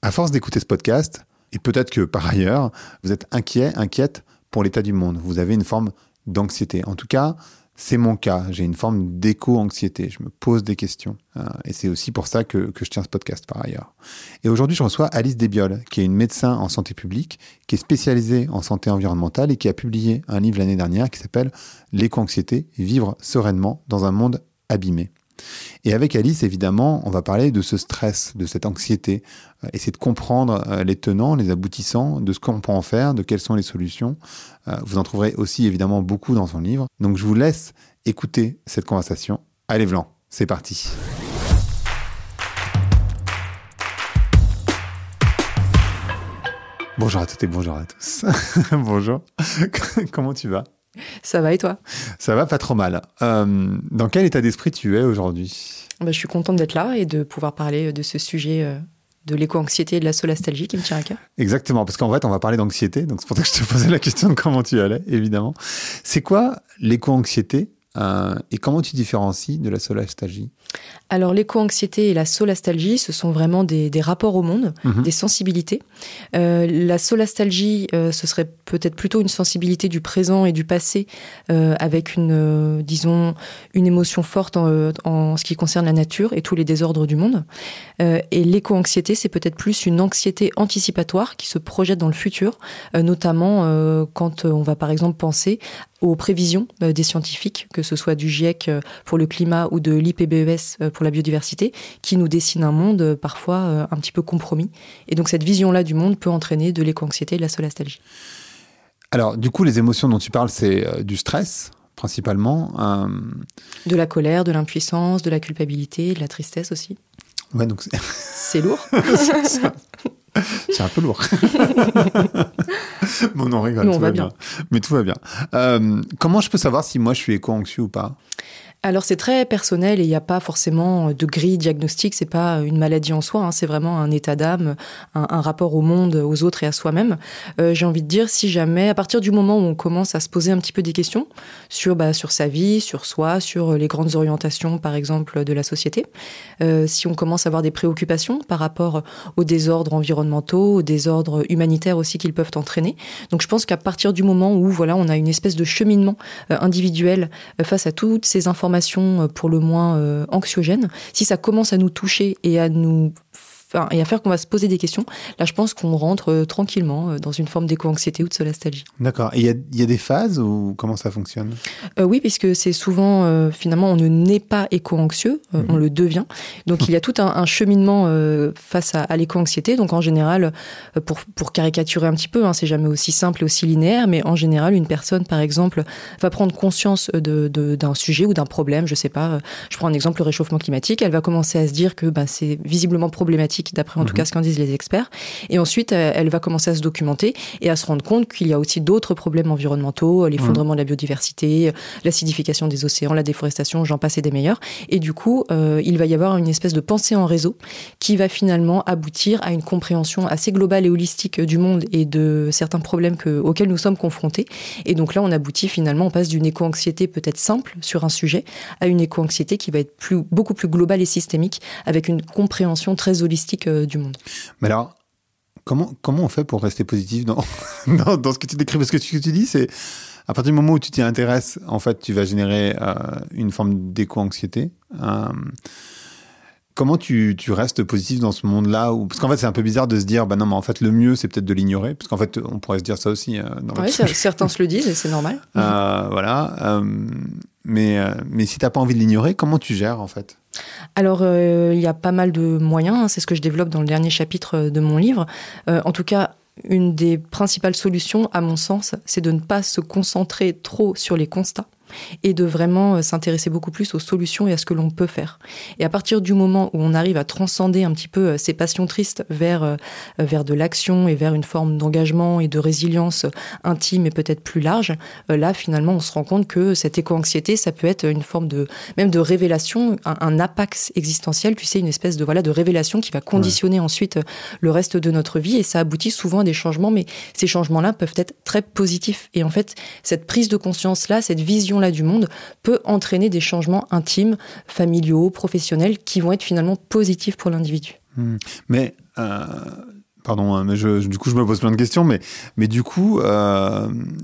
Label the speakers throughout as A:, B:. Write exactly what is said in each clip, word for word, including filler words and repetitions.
A: À force d'écouter ce podcast, et peut-être que par ailleurs, vous êtes inquiet, inquiète pour l'état du monde. Vous avez une forme d'anxiété. En tout cas, c'est mon cas. J'ai une forme d'éco-anxiété. Je me pose des questions. Euh, et c'est aussi pour ça que, que je tiens ce podcast par ailleurs. Et aujourd'hui, je reçois Alice Desbioles, qui est une médecin en santé publique, qui est spécialisée en santé environnementale et qui a publié un livre l'année dernière qui s'appelle « L'éco-anxiété, vivre sereinement dans un monde abîmé ». Et avec Alice, évidemment, on va parler de ce stress, de cette anxiété, euh, essayer de comprendre euh, les tenants, les aboutissants, de ce qu'on peut en faire, de quelles sont les solutions. Euh, vous en trouverez aussi évidemment beaucoup dans son livre. Donc je vous laisse écouter cette conversation. Allez, Vlan, c'est parti. Bonjour à toutes et bonjour à tous. Bonjour, comment tu vas ?
B: Ça va et toi ?
A: Ça va pas trop mal. Euh, dans quel état d'esprit tu es aujourd'hui ?
B: Bah, je suis contente d'être là et de pouvoir parler de ce sujet euh, de l'éco-anxiété et de la solastalgie qui me tient à cœur.
A: Exactement, parce qu'en fait, on va parler d'anxiété. Donc, c'est pour ça que je te posais la question de comment tu allais, évidemment. C'est quoi l'éco-anxiété euh, et comment tu différencies de la solastalgie ?
B: Alors, l'éco-anxiété et la solastalgie, ce sont vraiment des, des rapports au monde, mmh. des sensibilités. Euh, la solastalgie, euh, ce serait peut-être plutôt une sensibilité du présent et du passé, euh, avec une, euh, disons, une émotion forte en, en ce qui concerne la nature et tous les désordres du monde. Euh, et l'éco-anxiété, c'est peut-être plus une anxiété anticipatoire qui se projette dans le futur, euh, notamment euh, quand on va par exemple penser aux prévisions euh, des scientifiques, que ce soit du GIEC pour le climat ou de l'I P B E S pour la biodiversité, qui nous dessine un monde euh, parfois euh, un petit peu compromis. Et donc cette vision-là du monde peut entraîner de l'éco-anxiété et de la solastalgie.
A: Alors du coup, les émotions dont tu parles, c'est euh, du stress, principalement. Euh...
B: De la colère, de l'impuissance, de la culpabilité, de la tristesse aussi.
A: Ouais, donc c'est...
B: c'est lourd.
A: c'est, c'est un peu lourd. Bon, on rigole,
B: Mais on
A: tout
B: va
A: va
B: bien.
A: bien. Mais tout va bien. Euh, comment je peux savoir si moi je suis éco-anxieux ou pas ?
B: Alors c'est très personnel et il n'y a pas forcément de grille diagnostique, c'est pas une maladie en soi, hein, c'est vraiment un état d'âme, un, un rapport au monde, aux autres et à soi-même. Euh, j'ai envie de dire, si jamais, à partir du moment où on commence à se poser un petit peu des questions sur, bah, sur sa vie, sur soi, sur les grandes orientations par exemple de la société, euh, si on commence à avoir des préoccupations par rapport aux désordres environnementaux, aux désordres humanitaires aussi qu'ils peuvent entraîner. Donc je pense qu'à partir du moment où voilà, on a une espèce de cheminement euh, individuel euh, face à toutes ces informations pour le moins euh, anxiogènes, si ça commence à nous toucher et à nous Enfin, et à faire qu'on va se poser des questions, là je pense qu'on rentre euh, tranquillement euh, dans une forme d'éco-anxiété ou de solastalgie.
A: D'accord. Et il y, y a des phases ou comment ça fonctionne ?
B: euh, Oui, puisque c'est souvent, euh, finalement, on ne naît pas éco-anxieux, euh, mmh. on le devient. Donc il y a tout un, un cheminement euh, face à, à l'éco-anxiété. Donc en général, euh, pour, pour caricaturer un petit peu, hein, c'est jamais aussi simple et aussi linéaire, mais en général, une personne, par exemple, va prendre conscience de, de, d'un sujet ou d'un problème, je sais pas, euh, je prends un exemple, le réchauffement climatique, elle va commencer à se dire que bah, c'est visiblement problématique d'après en tout mmh. cas ce qu'en disent les experts. Et ensuite, elle va commencer à se documenter et à se rendre compte qu'il y a aussi d'autres problèmes environnementaux, l'effondrement mmh. de la biodiversité, l'acidification des océans, la déforestation, j'en passe et des meilleurs. Et du coup, euh, il va y avoir une espèce de pensée en réseau qui va finalement aboutir à une compréhension assez globale et holistique du monde et de certains problèmes que, auxquels nous sommes confrontés. Et donc là, on aboutit finalement, on passe d'une éco-anxiété peut-être simple sur un sujet à une éco-anxiété qui va être plus, beaucoup plus globale et systémique avec une compréhension très holistique du monde.
A: Mais alors, comment, comment on fait pour rester positif dans, dans, dans ce que tu décris ? Parce que ce que tu dis, c'est à partir du moment où tu t'y intéresses, en fait, tu vas générer euh, une forme d'éco-anxiété. Euh, comment tu, tu restes positif dans ce monde-là où... Parce qu'en fait, c'est un peu bizarre de se dire, bah non, mais en fait, le mieux, c'est peut-être de l'ignorer. Parce qu'en fait, on pourrait se dire ça aussi. Euh, dans
B: oui, certains se le disent et c'est normal.
A: Euh, voilà. Euh, mais, euh, mais si tu n'as pas envie de l'ignorer, comment tu gères, en fait ?
B: Alors, euh, il y a pas mal de moyens, hein, c'est ce que je développe dans le dernier chapitre de mon livre. Euh, en tout cas, une des principales solutions, à mon sens, c'est de ne pas se concentrer trop sur les constats et de vraiment s'intéresser beaucoup plus aux solutions et à ce que l'on peut faire. Et à partir du moment où on arrive à transcender un petit peu ces passions tristes vers, vers de l'action et vers une forme d'engagement et de résilience intime et peut-être plus large, là, finalement, on se rend compte que cette éco-anxiété, ça peut être une forme de, même de révélation, un, un apax existentiel, tu sais, une espèce de, voilà, de révélation qui va conditionner ouais. ensuite le reste de notre vie et ça aboutit souvent à des changements, mais ces changements-là peuvent être très positifs. Et en fait, cette prise de conscience-là, cette vision là du monde peut entraîner des changements intimes, familiaux, professionnels qui vont être finalement positifs pour l'individu.
A: Mmh. Mais euh, pardon, hein, mais je, du coup, je me pose plein de questions, mais, mais du coup, euh,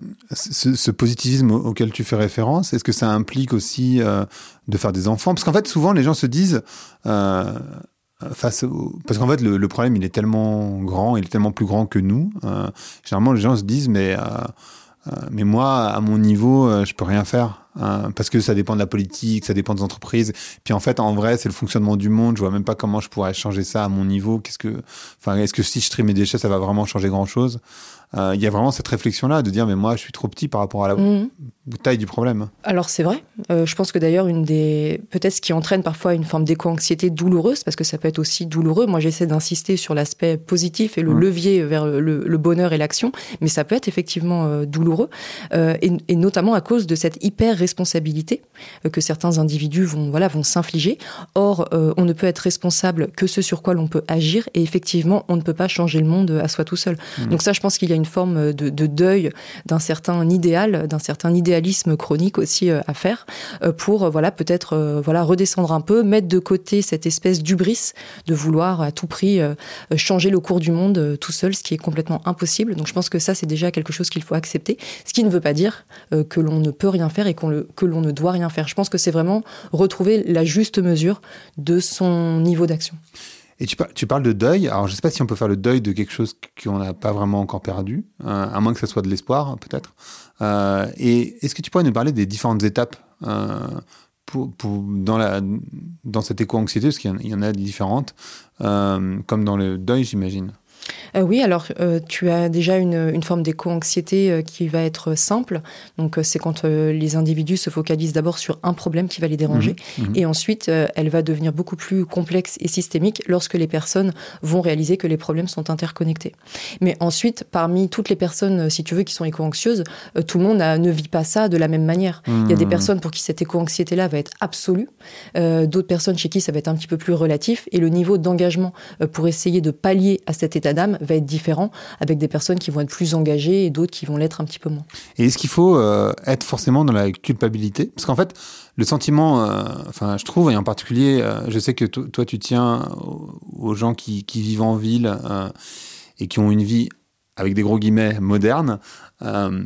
A: ce, ce positivisme auquel tu fais référence, est-ce que ça implique aussi euh, de faire des enfants? Parce qu'en fait, souvent, les gens se disent, euh, face au... parce qu'en fait, le, le problème, il est tellement grand, il est tellement plus grand que nous. Euh, généralement, les gens se disent, mais, euh, euh, mais moi, à mon niveau, euh, je peux rien faire. Hein, parce que ça dépend de la politique, ça dépend des entreprises. Puis en fait, en vrai, c'est le fonctionnement du monde. Je vois même pas comment je pourrais changer ça à mon niveau. Qu'est-ce que, enfin, est-ce que si je trie mes déchets, ça va vraiment changer grand-chose? Euh, Il y a vraiment cette réflexion-là de dire, mais moi, je suis trop petit par rapport à la mmh. taille du problème.
B: Alors c'est vrai. Euh, je pense que d'ailleurs, une des peut-être ce qui entraîne parfois une forme d'éco-anxiété douloureuse, parce que ça peut être aussi douloureux. Moi, j'essaie d'insister sur l'aspect positif et le mmh. levier vers le, le bonheur et l'action, mais ça peut être effectivement euh, douloureux, euh, et, et notamment à cause de cette hyper responsabilité que certains individus vont, voilà, vont s'infliger. Or, euh, on ne peut être responsable que ce sur quoi l'on peut agir, et effectivement, on ne peut pas changer le monde à soi tout seul. Mmh. Donc ça, je pense qu'il y a une forme de, de deuil d'un certain idéal, d'un certain idéalisme chronique aussi euh, à faire, euh, pour euh, voilà, peut-être euh, voilà, redescendre un peu, mettre de côté cette espèce d'hubris de vouloir à tout prix euh, changer le cours du monde euh, tout seul, ce qui est complètement impossible. Donc je pense que ça, c'est déjà quelque chose qu'il faut accepter, ce qui ne veut pas dire euh, que l'on ne peut rien faire et qu'on le, que l'on ne doit rien faire. Je pense que c'est vraiment retrouver la juste mesure de son niveau d'action.
A: Et tu, par- tu parles de deuil. Alors, je ne sais pas si on peut faire le deuil de quelque chose qu'on n'a pas vraiment encore perdu, euh, à moins que ce soit de l'espoir, peut-être. Euh, et est-ce que tu pourrais nous parler des différentes étapes euh, pour, pour, dans, la, dans cette éco-anxiété, parce qu'il y en, il y en a différentes, euh, comme dans le deuil, j'imagine.
B: Euh, oui, alors euh, tu as déjà une, une forme d'éco-anxiété euh, qui va être simple. Donc euh, c'est quand euh, les individus se focalisent d'abord sur un problème qui va les déranger, mmh, mmh. et ensuite euh, elle va devenir beaucoup plus complexe et systémique lorsque les personnes vont réaliser que les problèmes sont interconnectés. Mais ensuite, parmi toutes les personnes, si tu veux, qui sont éco-anxieuses, euh, tout le monde a, ne vit pas ça de la même manière. Mmh. Il y a des personnes pour qui cette éco-anxiété-là va être absolue, euh, d'autres personnes chez qui ça va être un petit peu plus relatif, et le niveau d'engagement euh, pour essayer de pallier à cet état d'âme va être différent, avec des personnes qui vont être plus engagées et d'autres qui vont l'être un petit peu moins.
A: Et est-ce qu'il faut euh, être forcément dans la culpabilité? Parce qu'en fait, le sentiment, euh, enfin, je trouve, et en particulier, euh, je sais que to- toi, tu tiens aux, aux gens qui, qui vivent en ville euh, et qui ont une vie, avec des gros guillemets, moderne. Euh,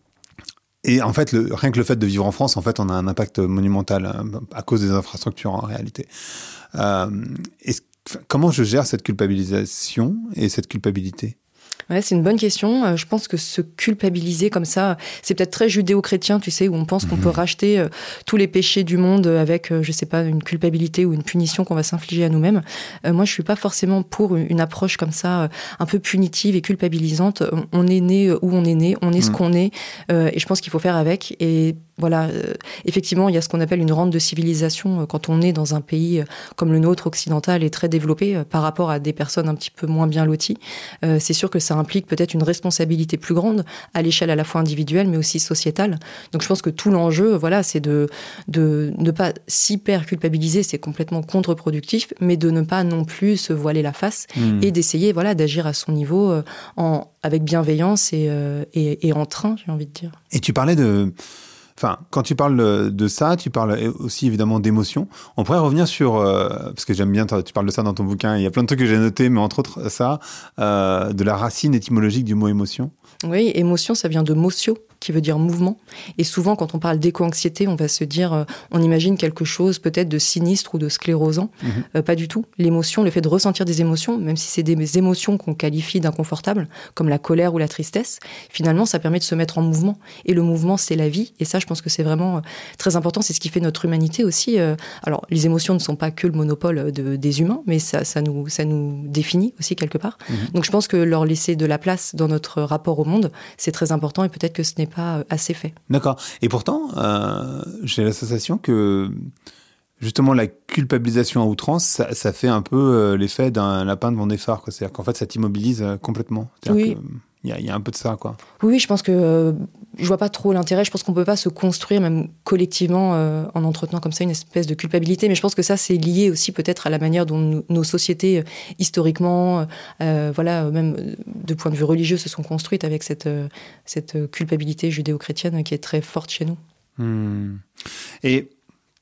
A: et en fait, le, rien que le fait de vivre en France, en fait, on a un impact monumental euh, à cause des infrastructures, en réalité. Euh, est-ce Comment je gère cette culpabilisation et cette culpabilité?
B: Ouais, c'est une bonne question. Euh, je pense que se culpabiliser comme ça, c'est peut-être très judéo-chrétien, tu sais, où on pense mmh. qu'on peut racheter euh, tous les péchés du monde avec, euh, je sais pas, une culpabilité ou une punition qu'on va s'infliger à nous-mêmes. Euh, moi, je suis pas forcément pour une, une approche comme ça, euh, un peu punitive et culpabilisante. On, on est né où on est né, on est mmh. ce qu'on est, euh, et je pense qu'il faut faire avec. Et voilà, euh, effectivement, il y a ce qu'on appelle une rente de civilisation euh, quand on est dans un pays euh, comme le nôtre, occidental, et très développé euh, par rapport à des personnes un petit peu moins bien loties. Euh, c'est sûr que ça implique peut-être une responsabilité plus grande à l'échelle à la fois individuelle, mais aussi sociétale. Donc je pense que tout l'enjeu, voilà, c'est de, de ne pas s'hyper culpabiliser, c'est complètement contre-productif, mais de ne pas non plus se voiler la face mmh. et d'essayer, voilà, d'agir à son niveau euh, en, avec bienveillance et, euh, et, et en train, j'ai envie de dire.
A: Et tu parlais de... Enfin, quand tu parles de ça, tu parles aussi évidemment d'émotions. On pourrait revenir sur, euh, parce que j'aime bien, tu parles de ça dans ton bouquin, il y a plein de trucs que j'ai notés, mais entre autres ça, euh, de la racine étymologique du mot émotion.
B: Oui, émotion, ça vient de motio, qui veut dire mouvement. Et souvent, quand on parle d'éco-anxiété, on va se dire, euh, on imagine quelque chose peut-être de sinistre ou de sclérosant. Mmh. Euh, pas du tout. L'émotion, le fait de ressentir des émotions, même si c'est des émotions qu'on qualifie d'inconfortables, comme la colère ou la tristesse, finalement, ça permet de se mettre en mouvement. Et le mouvement, c'est la vie. Et ça, je pense que c'est vraiment euh, très important. C'est ce qui fait notre humanité aussi. Euh, alors, les émotions ne sont pas que le monopole de, des humains, mais ça, ça, nous, ça nous définit aussi quelque part. Mmh. Donc, je pense que leur laisser de la place dans notre rapport au monde, c'est très important, et peut-être que ce n'est pas assez fait.
A: D'accord. Et pourtant, euh, j'ai la sensation que justement la culpabilisation à outrance, ça, ça fait un peu euh, l'effet d'un lapin devant des phares, quoi. C'est-à-dire qu'en fait, ça t'immobilise euh, complètement.
B: Oui.
A: Il y, y a un peu de ça, quoi.
B: Oui, je pense que euh, je vois pas trop l'intérêt. Je pense qu'on peut pas se construire, même collectivement, euh, en entretenant comme ça une espèce de culpabilité. Mais je pense que ça, c'est lié aussi peut-être à la manière dont nous, nos sociétés, euh, historiquement, euh, voilà, même de point de vue religieux, se sont construites avec cette, euh, cette culpabilité judéo-chrétienne qui est très forte chez nous.
A: Mmh. Et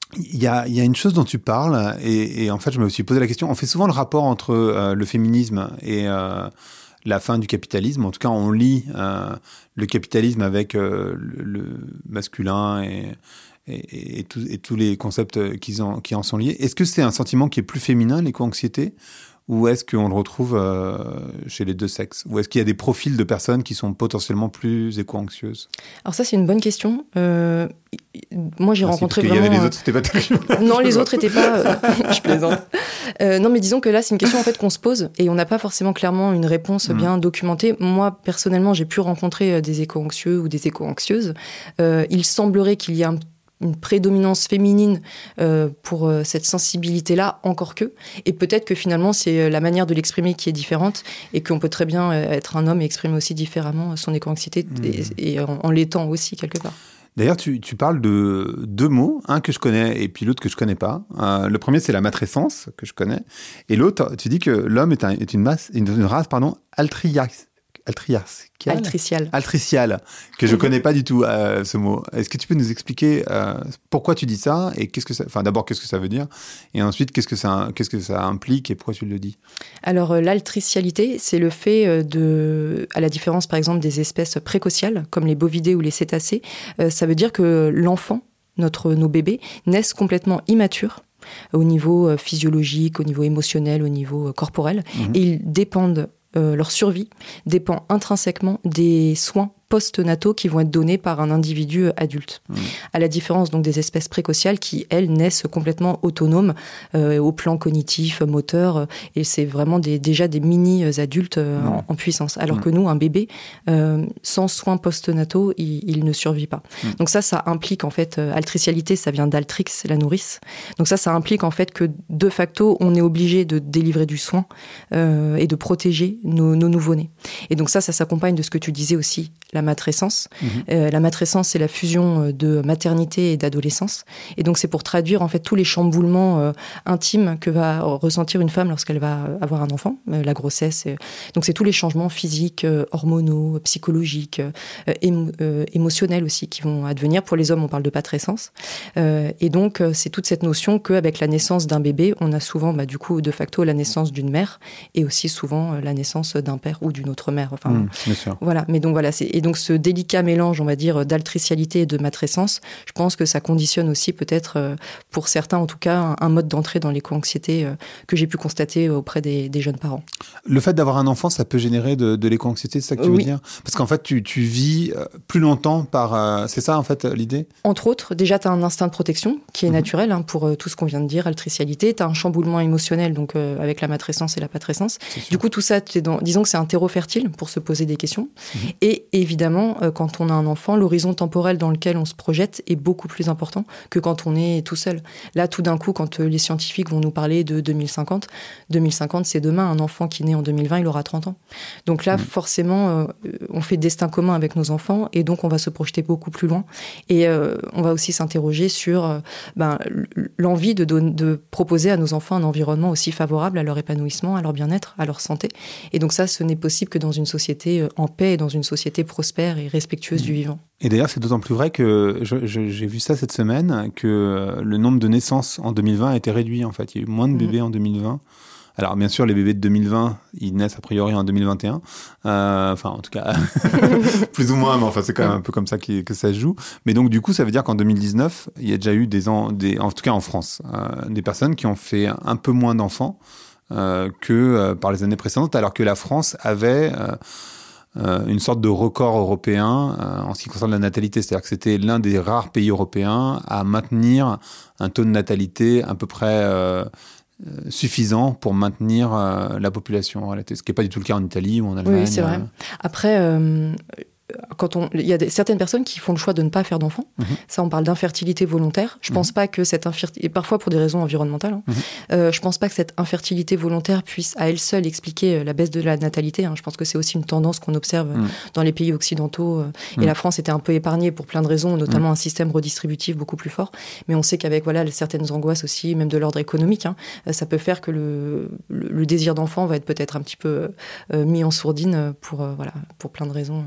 A: Il y a, il y a une chose dont tu parles, et, et en fait, je me suis posé la question. On fait souvent le rapport entre euh, le féminisme et euh, la fin du capitalisme. En tout cas, on lit euh, le capitalisme avec euh, le, le masculin et, et, et, tout, et tous les concepts qui en, qui en sont liés. Est-ce que c'est un sentiment qui est plus féminin, l'éco-anxiété, ou est-ce qu'on le retrouve euh, chez les deux sexes? Ou est-ce qu'il y a des profils de personnes qui sont potentiellement plus éco-anxieuses?
B: Alors ça, c'est une bonne question. Euh, moi, j'ai
A: Merci,
B: rencontré
A: parce qu'il
B: vraiment...
A: y avait les autres, c'était pas terrible.
B: Non, les autres n'étaient pas... Euh, je plaisante. Euh, non, mais disons que là, c'est une question en fait qu'on se pose et on n'a pas forcément clairement une réponse bien mmh. documentée. Moi, personnellement, j'ai pu rencontrer des éco-anxieux ou des éco-anxieuses. Euh, il semblerait qu'il y ait un une prédominance féminine euh, pour euh, cette sensibilité-là, encore que. Et peut-être que finalement, c'est la manière de l'exprimer qui est différente et qu'on peut très bien être un homme et exprimer aussi différemment son éco-anxiété mmh. et, et en, en l'étant aussi, quelque part.
A: D'ailleurs, tu, tu parles de deux mots, un que je connais et puis l'autre que je connais pas. Euh, le premier, c'est la matrescence, que je connais. Et l'autre, tu dis que l'homme est, un, est une, masse, une, une race pardon, altriaque. Altriarciale.
B: Altriciale.
A: Altriciale, que je ne connais pas du tout euh, ce mot. Est-ce que tu peux nous expliquer euh, pourquoi tu dis ça et qu'est-ce que ça, enfin d'abord qu'est-ce que ça veut dire et ensuite qu'est-ce que ça, qu'est-ce que ça implique et pourquoi tu le dis?
B: Alors euh, l'altricialité, c'est le fait de, à la différence par exemple des espèces précociales comme les bovidés ou les cétacés, euh, ça veut dire que l'enfant, notre, nos bébés, naissent complètement immatures au niveau physiologique, au niveau émotionnel, au niveau corporel, mmh. et ils dépendent Euh, leur survie dépend intrinsèquement des soins post-nataux qui vont être donnés par un individu adulte. Mmh. À la différence donc des espèces précociales qui, elles, naissent complètement autonomes euh, au plan cognitif, moteur, euh, et c'est vraiment des, déjà des mini-adultes euh, mmh. en, en puissance. Alors mmh. que nous, un bébé, euh, sans soins post-nataux, il, il ne survit pas. Mmh. Donc ça, ça implique en fait, euh, altricialité, ça vient d'altrix, la nourrice. Donc ça, ça implique en fait que de facto, on est obligé de délivrer du soin euh, et de protéger nos, nos nouveau-nés. Et donc ça, ça s'accompagne de ce que tu disais aussi, la matrescence. Mmh. Euh, la matrescence, c'est la fusion de maternité et d'adolescence. Et donc, c'est pour traduire, en fait, tous les chamboulements euh, intimes que va ressentir une femme lorsqu'elle va avoir un enfant, euh, la grossesse. Euh, donc, c'est tous les changements physiques, euh, hormonaux, psychologiques, euh, émo- euh, émotionnels aussi, qui vont advenir. Pour les hommes, on parle de patrescence. Euh, et donc, euh, c'est toute cette notion qu'avec la naissance d'un bébé, on a souvent, bah, du coup, de facto, la naissance d'une mère et aussi souvent euh, la naissance d'un père ou d'une autre mère. Enfin,
A: mmh, bien sûr.
B: Voilà. Mais donc, voilà. C'est... Et donc, ce délicat mélange, on va dire, d'altricialité et de matrescence, je pense que ça conditionne aussi peut-être, pour certains en tout cas, un mode d'entrée dans l'éco-anxiété que j'ai pu constater auprès des, des jeunes parents.
A: Le fait d'avoir un enfant, ça peut générer de, de l'éco-anxiété, c'est ça que tu veux
B: oui.
A: dire? Parce qu'en fait, tu, tu vis plus longtemps par... Euh, c'est ça, en fait, l'idée?
B: Entre autres, déjà, tu as un instinct de protection qui est mmh. naturel hein, pour euh, tout ce qu'on vient de dire, altricialité. Tu as un chamboulement émotionnel, donc euh, avec la matrescence et la patrescence. Du coup, tout ça, t'es dans, disons que c'est un terreau fertile pour se poser des questions. Mmh. Et évidemment, euh, quand on a un enfant, l'horizon temporel dans lequel on se projette est beaucoup plus important que quand on est tout seul. Là, tout d'un coup, quand euh, les scientifiques vont nous parler de deux mille cinquante, deux mille cinquante, c'est demain. Un enfant qui naît en deux mille vingt, il aura trente ans. Donc là, mmh. forcément, euh, on fait destin commun avec nos enfants et donc on va se projeter beaucoup plus loin. Et euh, on va aussi s'interroger sur euh, ben, l'envie de, don- de proposer à nos enfants un environnement aussi favorable à leur épanouissement, à leur bien-être, à leur santé. Et donc ça, ce n'est possible que dans une société euh, en paix et dans une société prospère et respectueuse mmh. du vivant.
A: Et d'ailleurs, c'est d'autant plus vrai que je, je, j'ai vu ça cette semaine, que le nombre de naissances en deux mille vingt a été réduit, en fait. Il y a eu moins de bébés mmh. en deux mille vingt. Alors, bien sûr, les bébés de deux mille vingt, ils naissent a priori en deux mille vingt et un. Euh, enfin, en tout cas, plus ou moins, mais enfin, c'est quand même un peu comme ça que ça se joue. Mais donc, du coup, ça veut dire qu'en deux mille dix-neuf, il y a déjà eu des, en, des en tout cas en France, euh, des personnes qui ont fait un peu moins d'enfants euh, que euh, par les années précédentes, alors que la France avait... Euh, Euh, une sorte de record européen euh, en ce qui concerne la natalité. C'est-à-dire que c'était l'un des rares pays européens à maintenir un taux de natalité à peu près euh, euh, suffisant pour maintenir euh, la population en réalité. Ce qui n'est pas du tout le cas en Italie ou en Allemagne.
B: Oui, c'est vrai. Après... Euh... Quand on, il y a des, certaines personnes qui font le choix de ne pas faire d'enfants. Mmh. Ça, on parle d'infertilité volontaire. Je mmh. pense pas que cette infertilité, et parfois pour des raisons environnementales, hein, mmh. euh, je pense pas que cette infertilité volontaire puisse à elle seule expliquer la baisse de la natalité. Hein. Je pense que c'est aussi une tendance qu'on observe mmh. dans les pays occidentaux. Euh, mmh. Et la France était un peu épargnée pour plein de raisons, notamment mmh. un système redistributif beaucoup plus fort. Mais on sait qu'avec voilà certaines angoisses aussi, même de l'ordre économique, hein, ça peut faire que le, le, le désir d'enfant va être peut-être un petit peu euh, mis en sourdine pour euh, voilà pour plein de raisons. Euh.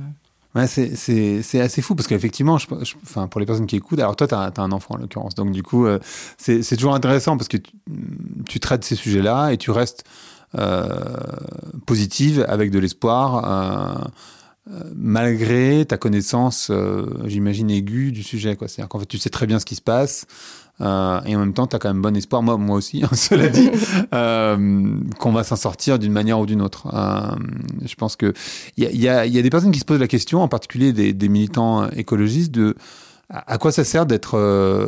A: Ouais, c'est, c'est, c'est assez fou parce qu'effectivement, je, je, enfin, pour les personnes qui écoutent, alors toi, tu as un enfant en l'occurrence, donc du coup, euh, c'est, c'est toujours intéressant parce que tu, tu traites ces sujets-là et tu restes euh, positive avec de l'espoir, euh, euh, malgré ta connaissance, euh, j'imagine, aiguë du sujet, quoi. C'est-à-dire qu'en fait, tu sais très bien ce qui se passe. Euh, et en même temps, tu as quand même bon espoir, moi, moi aussi, hein, cela dit, euh, qu'on va s'en sortir d'une manière ou d'une autre. Euh, je pense que il y a, y, a, y a des personnes qui se posent la question, en particulier des, des militants écologistes, de à, à quoi ça sert d'être... Euh,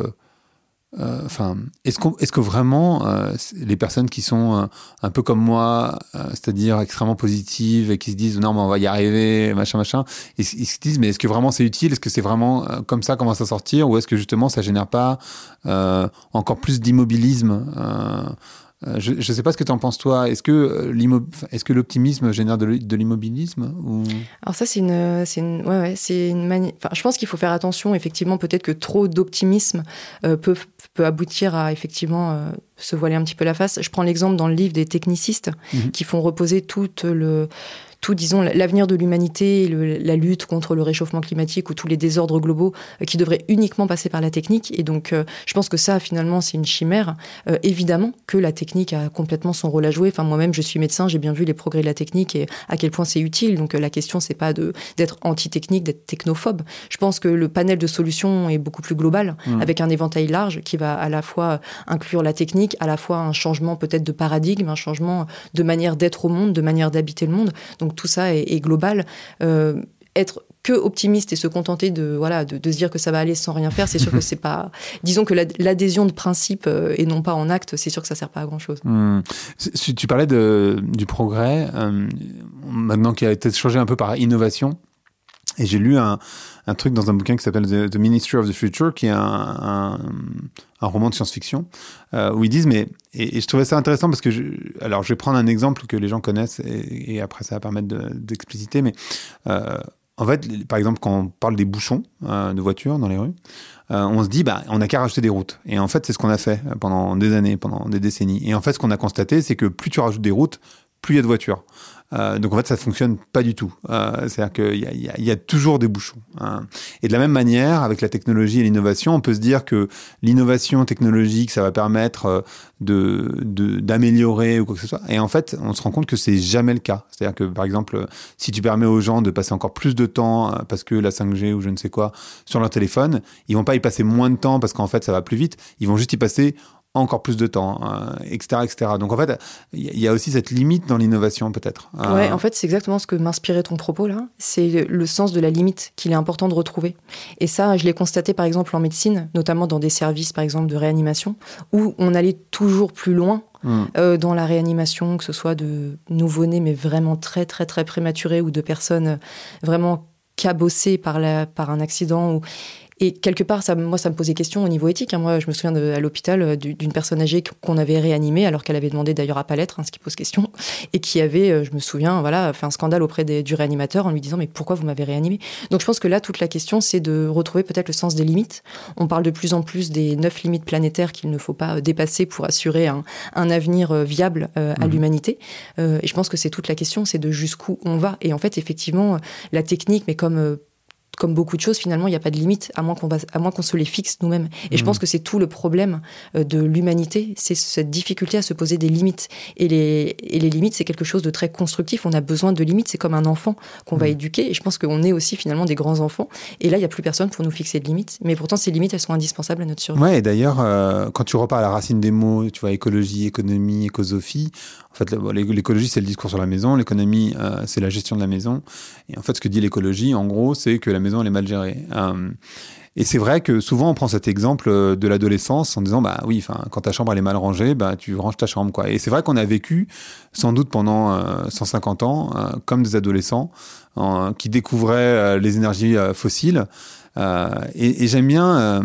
A: Enfin, euh, est-ce, qu'on, est-ce que vraiment euh, les personnes qui sont euh, un peu comme moi, euh, c'est-à-dire extrêmement positives et qui se disent non mais on va y arriver, machin machin, ils, ils se disent mais est-ce que vraiment c'est utile, est-ce que c'est vraiment euh, comme ça qu'on va s'en sortir, ou est-ce que justement ça génère pas euh, encore plus d'immobilisme euh, Je ne sais pas ce que tu en penses toi. Est-ce que, l'immo... est-ce que l'optimisme génère de, de l'immobilisme ou...
B: Alors ça, c'est une, c'est une, ouais, ouais, c'est une mani... enfin, je pense qu'il faut faire attention. Effectivement, peut-être que trop d'optimisme euh, peut, peut aboutir à effectivement euh, se voiler un petit peu la face. Je prends l'exemple dans le livre des technicistes mmh. qui font reposer tout le... tout, disons, l'avenir de l'humanité, le, la lutte contre le réchauffement climatique ou tous les désordres globaux euh, qui devraient uniquement passer par la technique. Et donc, euh, je pense que ça, finalement, c'est une chimère. Euh, évidemment que la technique a complètement son rôle à jouer. Enfin, moi-même, je suis médecin, j'ai bien vu les progrès de la technique et à quel point c'est utile. Donc, euh, la question, c'est pas de, d'être anti-technique, d'être technophobe. Je pense que le panel de solutions est beaucoup plus global, mmh. avec un éventail large qui va à la fois inclure la technique, à la fois un changement peut-être de paradigme, un changement de manière d'être au monde, de manière d'habiter le monde. Donc, tout ça est, est global. Euh, être que optimiste et se contenter de, voilà, de, de se dire que ça va aller sans rien faire, c'est sûr que c'est pas... Disons que l'adhésion de principe euh, et non pas en acte, c'est sûr que ça sert pas à grand-chose. Mmh.
A: Tu parlais de, du progrès, euh, maintenant qui a été changé un peu par innovation. Et j'ai lu un, un truc dans un bouquin qui s'appelle The, The Ministry of the Future, qui est un, un, un roman de science-fiction, euh, où ils disent, mais, et, et je trouvais ça intéressant parce que, je, alors je vais prendre un exemple que les gens connaissent et, et après ça va permettre de, d'expliciter, mais euh, en fait, par exemple, quand on parle des bouchons euh, de voitures dans les rues, euh, on se dit, bah, on n'a qu'à rajouter des routes. Et en fait, c'est ce qu'on a fait pendant des années, pendant des décennies. Et en fait, ce qu'on a constaté, c'est que plus tu rajoutes des routes, plus il y a de voitures. Euh, donc en fait, ça fonctionne pas du tout. Euh, c'est-à-dire qu'il y a, il y a, il y a toujours des bouchons. Hein. Et de la même manière, avec la technologie et l'innovation, on peut se dire que l'innovation technologique, ça va permettre de, de d'améliorer ou quoi que ce soit. Et en fait, on se rend compte que c'est jamais le cas. C'est-à-dire que par exemple, si tu permets aux gens de passer encore plus de temps parce que la cinq G ou je ne sais quoi sur leur téléphone, ils vont pas y passer moins de temps parce qu'en fait, ça va plus vite. Ils vont juste y passer encore plus de temps, euh, et cetera, et cetera. Donc en fait, il y a aussi cette limite dans l'innovation peut-être.
B: Euh... Ouais, en fait, c'est exactement ce que m'inspirait ton propos là. C'est le sens de la limite qu'il est important de retrouver. Et ça, je l'ai constaté par exemple en médecine, notamment dans des services par exemple de réanimation, où on allait toujours plus loin. Mmh. Euh, dans la réanimation, que ce soit de nouveau-nés, mais vraiment très très très prématurés, ou de personnes vraiment cabossées par, la, par un accident ou... Et quelque part, ça, moi, ça me posait question au niveau éthique. Hein. Moi, je me souviens de, à l'hôpital d'une personne âgée qu'on avait réanimée, alors qu'elle avait demandé d'ailleurs à pas l'être, hein, ce qui pose question, et qui avait, je me souviens, voilà, fait un scandale auprès des, du réanimateur en lui disant « mais pourquoi vous m'avez réanimée ?» Donc je pense que là, toute la question, c'est de retrouver peut-être le sens des limites. On parle de plus en plus des neuf limites planétaires qu'il ne faut pas dépasser pour assurer un, un avenir viable euh, à mmh. l'humanité. Euh, et je pense que c'est toute la question, c'est de jusqu'où on va. Et en fait, effectivement, la technique, mais comme... Euh, comme beaucoup de choses, finalement, il n'y a pas de limite, à moins qu'on va, à moins qu'on se les fixe nous-mêmes. Et mmh. je pense que c'est tout le problème de l'humanité, c'est cette difficulté à se poser des limites. Et les, et les limites, c'est quelque chose de très constructif. On a besoin de limites, c'est comme un enfant qu'on mmh. va éduquer. Et je pense qu'on est aussi finalement des grands enfants. Et là, il n'y a plus personne pour nous fixer de limites. Mais pourtant, ces limites, elles sont indispensables à notre survie.
A: Ouais, et d'ailleurs, euh, quand tu repars à la racine des mots, tu vois, écologie, économie, écosophie, en fait, l'écologie, c'est le discours sur la maison. L'économie, euh, c'est la gestion de la maison. Et en fait, ce que dit l'écologie, en gros, c'est que la maison, elle est mal gérée. Euh, et c'est vrai que souvent, on prend cet exemple de l'adolescence en disant, bah oui, enfin, quand ta chambre, elle est mal rangée, bah tu ranges ta chambre, quoi. Et c'est vrai qu'on a vécu, sans doute pendant euh, cent cinquante ans, euh, comme des adolescents euh, qui découvraient euh, les énergies euh, fossiles. Euh, et, et j'aime bien euh,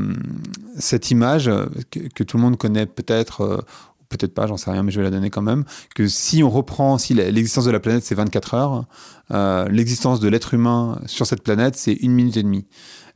A: cette image que, que tout le monde connaît peut-être, euh, peut-être pas, j'en sais rien, mais je vais la donner quand même, que si on reprend, si l'existence de la planète, c'est vingt-quatre heures, euh, l'existence de l'être humain sur cette planète, c'est une minute et demie.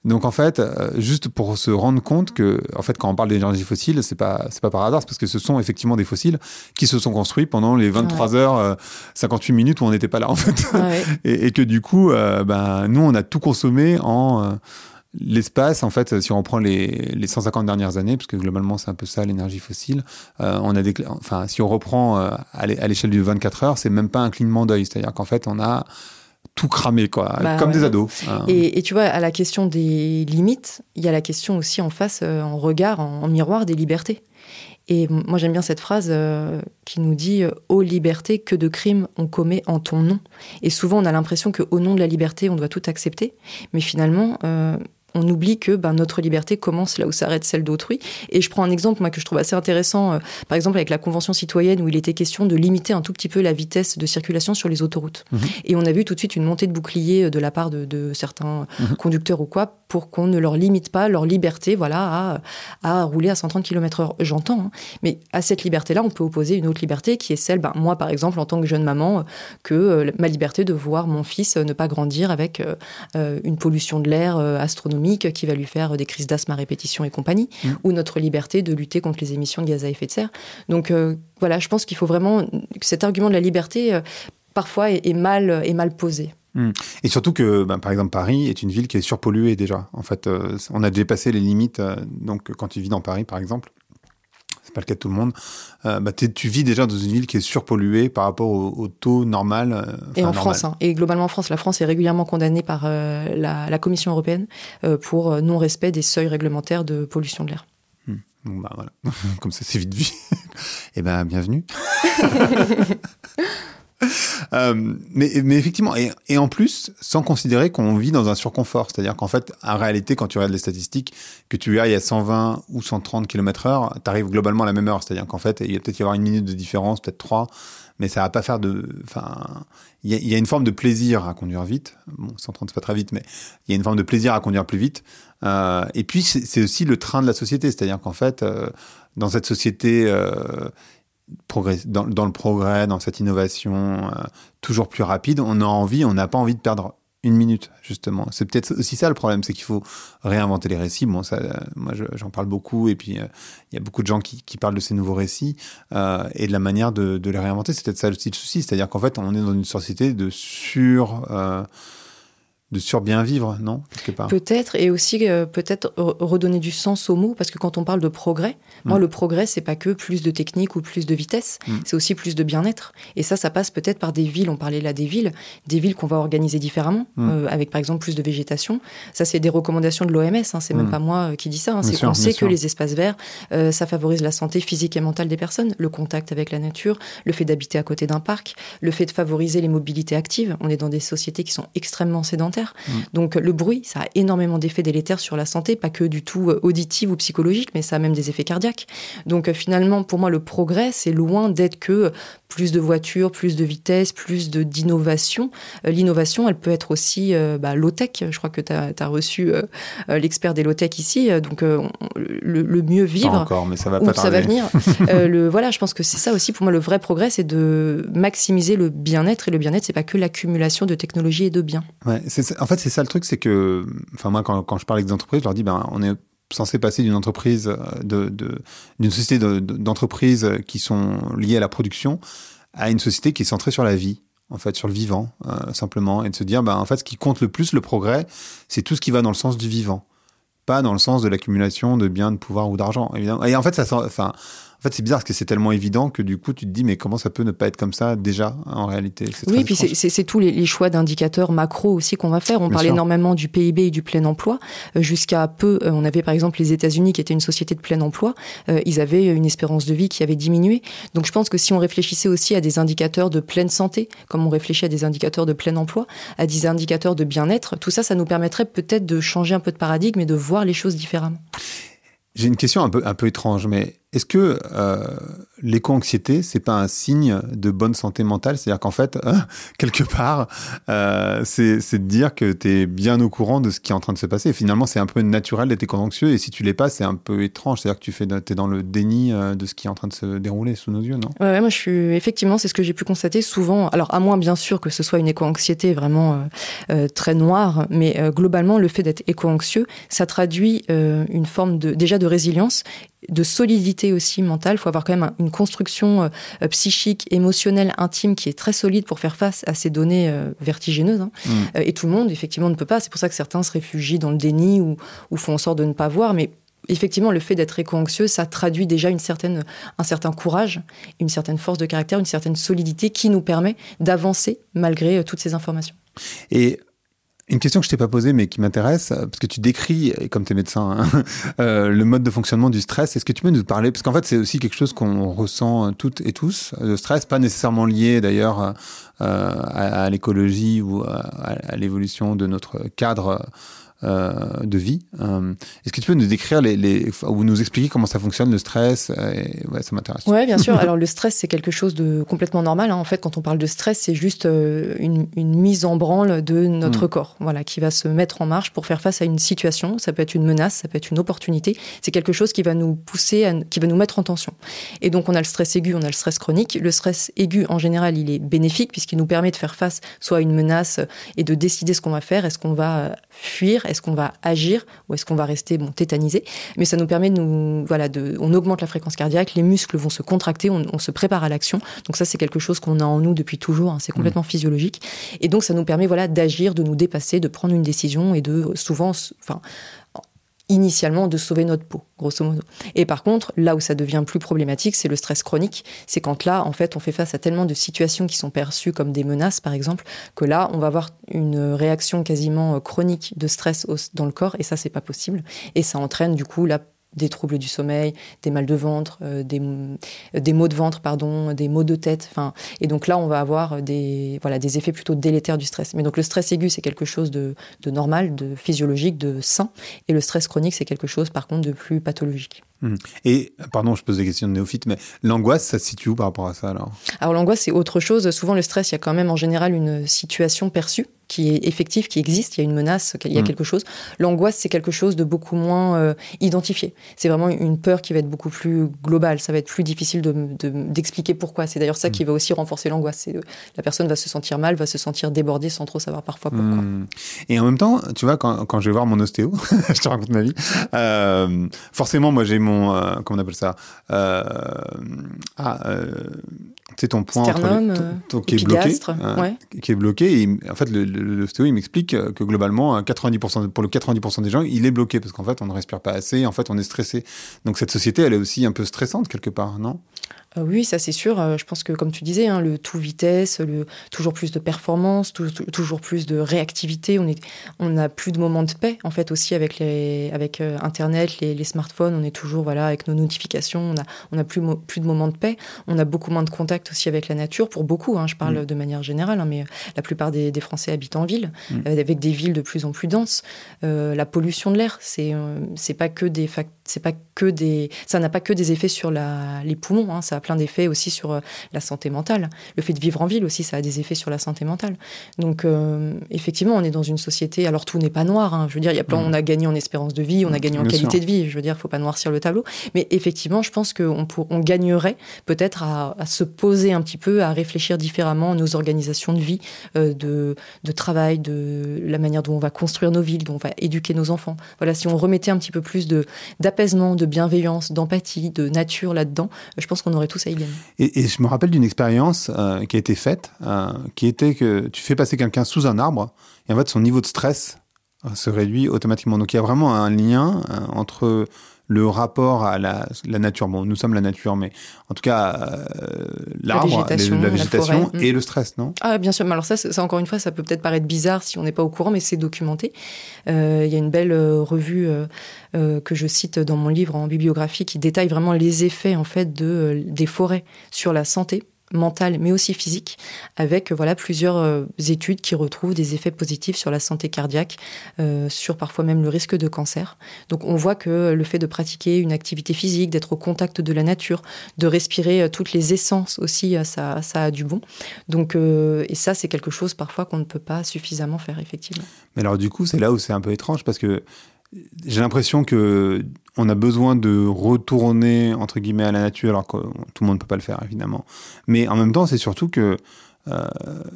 A: Donc en fait, euh, juste pour se rendre compte que, en fait, quand on parle d'énergie fossile, c'est pas c'est pas par hasard, c'est parce que ce sont effectivement des fossiles qui se sont construits pendant les vingt-trois heures cinquante-huit minutes où on n'était pas là en fait, ouais. et, et que du coup, euh, ben nous on a tout consommé en euh, l'espace, en fait, si on reprend les, les cent cinquante dernières années, parce que globalement, c'est un peu ça, l'énergie fossile, euh, on a décla- enfin, si on reprend euh, à l'échelle du vingt-quatre heures, c'est même pas un clignement d'œil. C'est-à-dire qu'en fait, on a tout cramé, quoi, bah, comme ouais. des ados.
B: Et, et tu vois, à la question des limites, il y a la question aussi en face, euh, en regard, en, en miroir des libertés. Et moi, j'aime bien cette phrase euh, qui nous dit « Ô liberté, que de crimes on commet en ton nom ». Et souvent, on a l'impression qu'au nom de la liberté, on doit tout accepter. Mais finalement... Euh, on oublie que ben, notre liberté commence là où s'arrête celle d'autrui. Et je prends un exemple moi, que je trouve assez intéressant, euh, par exemple avec la Convention citoyenne, où il était question de limiter un tout petit peu la vitesse de circulation sur les autoroutes. Mmh. Et on a vu tout de suite une montée de bouclier de la part de, de certains mmh. conducteurs ou quoi, pour qu'on ne leur limite pas leur liberté voilà, à, à rouler à cent trente kilomètres heure. J'entends, hein, mais à cette liberté-là, on peut opposer une autre liberté qui est celle, ben, moi par exemple, en tant que jeune maman, que euh, ma liberté de voir mon fils ne pas grandir avec euh, une pollution de l'air euh, astronomique qui va lui faire des crises d'asthme à répétition et compagnie, mmh. ou notre liberté de lutter contre les émissions de gaz à effet de serre. Donc euh, voilà, je pense qu'il faut vraiment que cet argument de la liberté, euh, parfois, est, est, mal, est mal posé.
A: Mmh. Et surtout que, ben, par exemple, Paris est une ville qui est surpolluée déjà. En fait, euh, on a dépassé les limites. Euh, donc, quand tu vis dans Paris, par exemple, c'est pas le cas de tout le monde, euh, bah, tu vis déjà dans une ville qui est surpolluée par rapport au, au taux normal. Euh,
B: et en
A: normal.
B: France, hein, et globalement en France, la France est régulièrement condamnée par euh, la, la Commission européenne euh, pour non-respect des seuils réglementaires de pollution de l'air.
A: Mmh. Bon, bah voilà, comme ça c'est vite vu. Eh ben, bienvenue. Euh, mais, mais effectivement, et, et en plus, sans considérer qu'on vit dans un surconfort. C'est-à-dire qu'en fait, en réalité, quand tu regardes les statistiques, que tu ailles à cent vingt ou cent trente kilomètres heure, tu arrives globalement à la même heure. C'est-à-dire qu'en fait, il va peut-être y avoir une minute de différence, peut-être trois, mais ça va pas faire de... Enfin, il y, y a une forme de plaisir à conduire vite. Bon, cent trente, c'est pas très vite, mais il y a une forme de plaisir à conduire plus vite. Euh, et puis, c'est, c'est aussi le train de la société. C'est-à-dire qu'en fait, euh, dans cette société... Euh, Progrès, dans, dans le progrès, dans cette innovation euh, toujours plus rapide, on a envie, on n'a pas envie de perdre une minute, justement. C'est peut-être aussi ça le problème, c'est qu'il faut réinventer les récits. Bon, ça, euh, moi, je, j'en parle beaucoup, et puis il euh, y a beaucoup de gens qui, qui parlent de ces nouveaux récits, euh, et de la manière de, de les réinventer. C'est peut-être ça aussi le souci, c'est-à-dire qu'en fait, on est dans une société de sur... Euh, de sur-bien vivre, non, quelque part.
B: Peut-être, et aussi euh, peut-être redonner du sens aux mots, parce que quand on parle de progrès, mmh. moi, le progrès, c'est pas que plus de technique ou plus de vitesse, mmh. c'est aussi plus de bien-être. Et ça, ça passe peut-être par des villes, on parlait là des villes, des villes qu'on va organiser différemment, mmh. euh, avec par exemple plus de végétation. Ça, c'est des recommandations de l'O M S, hein, c'est mmh. même pas moi qui dis ça, hein, c'est sûr, qu'on sait sûr. que les espaces verts, euh, ça favorise la santé physique et mentale des personnes, le contact avec la nature, le fait d'habiter à côté d'un parc, le fait de favoriser les mobilités actives. On est dans des sociétés qui sont extrêmement sédentaires. Mmh. Donc le bruit, ça a énormément d'effets délétères sur la santé, pas que du tout auditif ou psychologique, mais ça a même des effets cardiaques. Donc finalement, pour moi, le progrès, c'est loin d'être que plus de voitures, plus de vitesse, plus de, d'innovation. Euh, l'innovation, elle peut être aussi euh, bah, low-tech. Je crois que tu as reçu euh, l'expert des low-tech ici. Donc euh, le, le mieux vivre...
A: Pas encore, mais ça va pas tarder.
B: Ça va venir. euh, le, voilà, je pense que c'est ça aussi, pour moi, le vrai progrès, c'est de maximiser le bien-être. Et le bien-être, c'est pas que l'accumulation de technologies et de biens.
A: Ouais, c'est, en fait, c'est ça le truc, c'est que... Enfin, moi, quand, quand je parle avec des entreprises, je leur dis, ben, on est censé passer d'une entreprise, de, de, d'une société de, de, d'entreprises qui sont liées à la production à une société qui est centrée sur la vie, en fait, sur le vivant, euh, simplement, et de se dire, ben, en fait, ce qui compte le plus, le progrès, c'est tout ce qui va dans le sens du vivant, pas dans le sens de l'accumulation de biens, de pouvoir ou d'argent, évidemment. Et en fait, ça, enfin, en fait, c'est bizarre parce que c'est tellement évident que du coup, tu te dis, mais comment ça peut ne pas être comme ça déjà, en réalité? C'est
B: oui, puis c'est, c'est, c'est tous les, les choix d'indicateurs macro aussi qu'on va faire. On Bien parle sûr. énormément du P I B et du plein emploi. Euh, jusqu'à peu, euh, on avait par exemple les États-Unis qui étaient une société de plein emploi. Euh, ils avaient une espérance de vie qui avait diminué. Donc je pense que si on réfléchissait aussi à des indicateurs de pleine santé, comme on réfléchit à des indicateurs de plein emploi, à des indicateurs de bien-être, tout ça, ça nous permettrait peut-être de changer un peu de paradigme et de voir les choses différemment.
A: J'ai une question un peu, un peu étrange, mais est-ce que euh, l'éco-anxiété, c'est pas un signe de bonne santé mentale? C'est-à-dire qu'en fait, euh, quelque part, euh, c'est, c'est de dire que tu es bien au courant de ce qui est en train de se passer. Et finalement, c'est un peu naturel d'être éco-anxieux. Et si tu l'es pas, c'est un peu étrange. C'est-à-dire que tu fais, t'es dans le déni euh, de ce qui est en train de se dérouler sous nos yeux, non?
B: Ouais, ouais, moi je suis effectivement, c'est ce que j'ai pu constater souvent. Alors à moins bien sûr que ce soit une éco-anxiété vraiment euh, euh, très noire, mais euh, globalement le fait d'être éco-anxieux, ça traduit euh, une forme de déjà de résilience, de solidité aussi mentale. Il faut avoir quand même une construction euh, psychique, émotionnelle, intime qui est très solide pour faire face à ces données euh, vertigineuses. Hein. Mmh. Euh, et tout le monde, effectivement, ne peut pas. C'est pour ça que certains se réfugient dans le déni ou, ou font en sorte de ne pas voir. Mais effectivement, le fait d'être éco-anxieux, ça traduit déjà une certaine, un certain courage, une certaine force de caractère, une certaine solidité qui nous permet d'avancer malgré euh, toutes ces informations.
A: Et une question que je t'ai pas posée, mais qui m'intéresse, parce que tu décris, comme t'es médecin, hein, euh, le mode de fonctionnement du stress. Est-ce que tu peux nous parler? Parce qu'en fait, c'est aussi quelque chose qu'on ressent toutes et tous. Le stress, pas nécessairement lié d'ailleurs euh, à, à l'écologie ou à, à l'évolution de notre cadre euh, de vie. Euh, est-ce que tu peux nous décrire les, les, ou nous expliquer comment ça fonctionne, le stress? Et, ouais, ça m'intéresse.
B: Oui, bien sûr. Alors, le stress, c'est quelque chose de complètement normal. Hein. En fait, quand on parle de stress, c'est juste euh, une, une mise en branle de notre mmh. corps, voilà, qui va se mettre en marche pour faire face à une situation. Ça peut être une menace, ça peut être une opportunité. C'est quelque chose qui va nous pousser, à, qui va nous mettre en tension. Et donc, on a le stress aigu, on a le stress chronique. Le stress aigu, en général, il est bénéfique puisqu'il nous permet de faire face soit à une menace et de décider ce qu'on va faire. Est-ce qu'on va fuir? Est-ce qu'on va agir ou est-ce qu'on va rester bon, tétanisé? Mais ça nous permet de nous, voilà, de, on augmente la fréquence cardiaque, les muscles vont se contracter, on, on se prépare à l'action. Donc ça, c'est quelque chose qu'on a en nous depuis toujours. Hein, c'est complètement mmh. physiologique. Et donc ça nous permet, voilà, d'agir, de nous dépasser, de prendre une décision et de souvent, enfin, initialement de sauver notre peau, grosso modo. Et par contre, là où ça devient plus problématique, c'est le stress chronique. C'est quand là, en fait, on fait face à tellement de situations qui sont perçues comme des menaces, par exemple, que là, on va avoir une réaction quasiment chronique de stress au, dans le corps, et ça, c'est pas possible. Et ça entraîne, du coup, la des troubles du sommeil, des mal de ventre, euh, des, des maux de ventre, pardon, des maux de tête. Enfin, et donc là, on va avoir des, voilà, des effets plutôt délétères du stress. Mais donc le stress aigu, c'est quelque chose de, de normal, de physiologique, de sain. Et le stress chronique, c'est quelque chose, par contre, de plus pathologique.
A: Et, pardon, je pose des questions de néophyte, mais l'angoisse, ça se situe où par rapport à ça, alors?
B: Alors, l'angoisse, c'est autre chose. Souvent, le stress, il y a quand même, en général, une situation perçue qui est effective, qui existe, il y a une menace, il y a mmh. quelque chose. L'angoisse, c'est quelque chose de beaucoup moins euh, identifié. C'est vraiment une peur qui va être beaucoup plus globale. Ça va être plus difficile de, de, d'expliquer pourquoi. C'est d'ailleurs ça mmh. qui va aussi renforcer l'angoisse. C'est, euh, la personne va se sentir mal, va se sentir débordée sans trop savoir parfois pourquoi. Mmh.
A: Et en même temps, tu vois, quand, quand je vais voir mon ostéo, je te raconte ma vie, euh, forcément, moi, j'ai mon, euh, comment on appelle ça, euh, ah, euh, tu sais, ton point
B: Sternum,
A: entre les, ton, ton, qui est
B: bloqué,
A: hein,
B: ouais.
A: qui est bloqué. Et en fait, le, le, l'ostéo, il m'explique que globalement, quatre-vingt-dix pour cent, pour le quatre-vingt-dix pour cent des gens, il est bloqué parce qu'en fait, on ne respire pas assez. En fait, on est stressé. Donc cette société, elle est aussi un peu stressante quelque part, non?
B: Euh, oui, ça c'est sûr. Euh, je pense que, comme tu disais, hein, le tout vitesse, le toujours plus de performance, tout, tout, toujours plus de réactivité. On est, on n'a plus de moments de paix en fait aussi avec les, avec euh, Internet, les, les smartphones. On est toujours voilà avec nos notifications. On a, on a plus, mo- plus de moments de paix. On a beaucoup moins de contact aussi avec la nature. Pour beaucoup, hein, je parle mmh. de manière générale, hein, mais la plupart des, des Français habitent en ville, mmh. euh, avec des villes de plus en plus denses. Euh, la pollution de l'air, c'est, euh, c'est pas que des fac- c'est pas que des, ça n'a pas que des effets sur la, les poumons. Hein, ça a plein d'effets aussi sur euh, la santé mentale. Le fait de vivre en ville aussi, ça a des effets sur la santé mentale. Donc, euh, effectivement, on est dans une société... Alors, tout n'est pas noir. Hein, je veux dire, il y a plein, mmh. on a gagné en espérance de vie, on a gagné en Bien qualité sûr. de vie. Je veux dire, il ne faut pas noircir le tableau. Mais effectivement, je pense qu'on pour, on gagnerait peut-être à, à se poser un petit peu, à réfléchir différemment nos organisations de vie, euh, de, de travail, de la manière dont on va construire nos villes, dont on va éduquer nos enfants. Voilà, si on remettait un petit peu plus de, d'apaisement, de bienveillance, d'empathie, de nature là-dedans, je pense qu'on aurait tous à y gagner.
A: Et, et je me rappelle d'une expérience euh, qui a été faite, euh, qui était que tu fais passer quelqu'un sous un arbre, et en fait son niveau de stress euh, se réduit automatiquement. Donc il y a vraiment un lien euh, entre le rapport à la, la nature. Bon, nous sommes la nature, mais en tout cas, euh, l'arbre,
B: la végétation,
A: les, la végétation
B: la
A: et le stress, non?
B: Ah, bien sûr. Mais alors ça, ça, encore une fois, ça peut peut-être paraître bizarre si on n'est pas au courant, mais c'est documenté. Euh, il y a une belle euh, revue euh, euh, que je cite dans mon livre en bibliographie qui détaille vraiment les effets, en fait, de, euh, des forêts sur la santé mentale, mais aussi physique, avec voilà, plusieurs euh, études qui retrouvent des effets positifs sur la santé cardiaque, euh, sur parfois même le risque de cancer. Donc on voit que le fait de pratiquer une activité physique, d'être au contact de la nature, de respirer euh, toutes les essences aussi, euh, ça, ça a du bon. Donc, euh, et ça, c'est quelque chose parfois qu'on ne peut pas suffisamment faire, effectivement.
A: Mais alors du coup, c'est là où c'est un peu étrange, parce que j'ai l'impression que on a besoin de retourner, entre guillemets, à la nature, alors que tout le monde ne peut pas le faire, évidemment. Mais en même temps, c'est surtout que euh,